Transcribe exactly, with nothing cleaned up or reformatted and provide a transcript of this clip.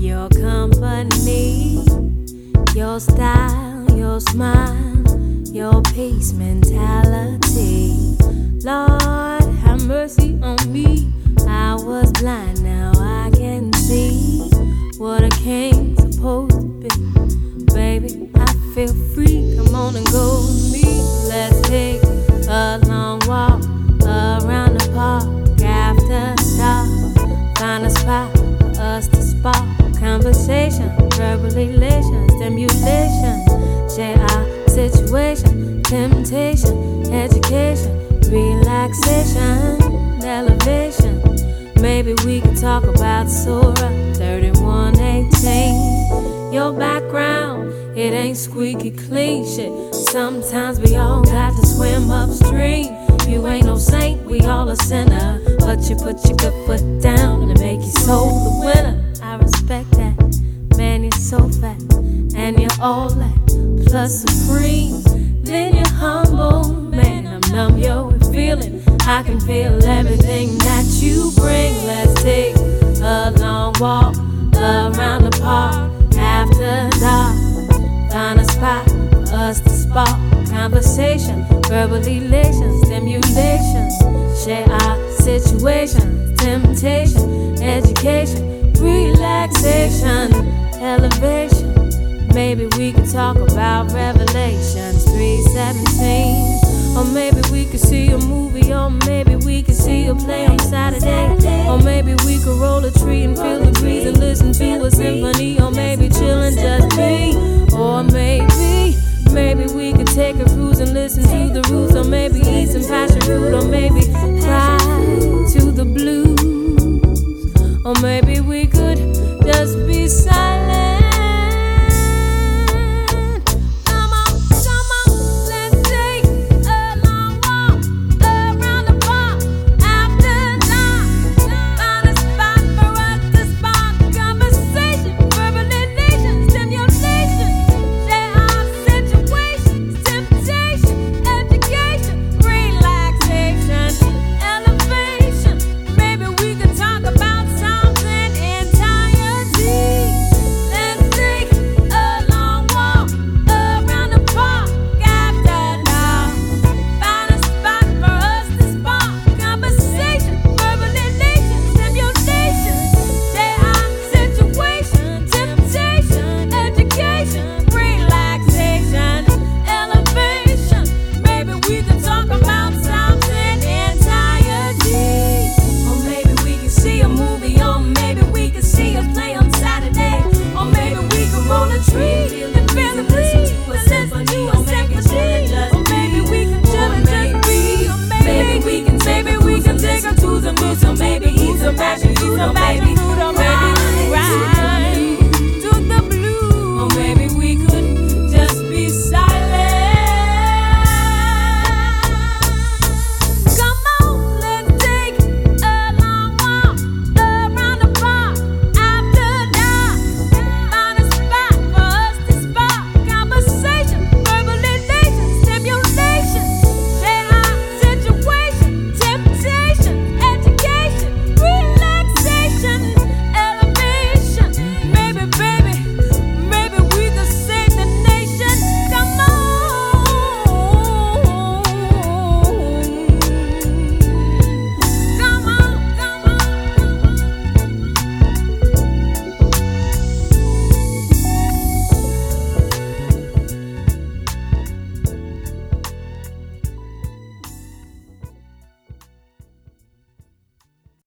your company, your style, your smile, your peace mentality. Lord, have mercy on me. I was blind, now I can see what a king's supposed to be. Baby, I feel free. Come on and go with me. Let's take a long walk around the park after dark. Find a spot for us to spark conversation, verbal elation, stimulation. Share our situation, temptation, education, relaxation, elevation. Maybe we could talk about Surah thirty-one eighteen. Your background, it ain't squeaky clean shit. Sometimes we all got to swim upstream. You ain't no saint, we all a sinner. But you put your good foot down and make your soul the winner. I respect that. Man, you're so fat and you're all that plus supreme. Then you're humble, man, I'm numb, yo, with feeling. I can feel everything that you bring. Let's take a long walk around the park after dark. Find a spot for us to spark conversation, verbal elation, stimulation. Share our situation, temptation, education, relaxation, elevation. Maybe we could talk about Revelations three seventeen. Or maybe we could see a movie, or maybe we could see a play on Saturday. Or maybe we could roll a tree and feel the breeze and listen to a symphony. Or maybe chill and just be. Or maybe, maybe we could take a cruise and listen to the roots. Or maybe eat some passion fruit. Or maybe fly to the blues. Or maybe we could just be silent. Maybe eat some passion fruit, or maybe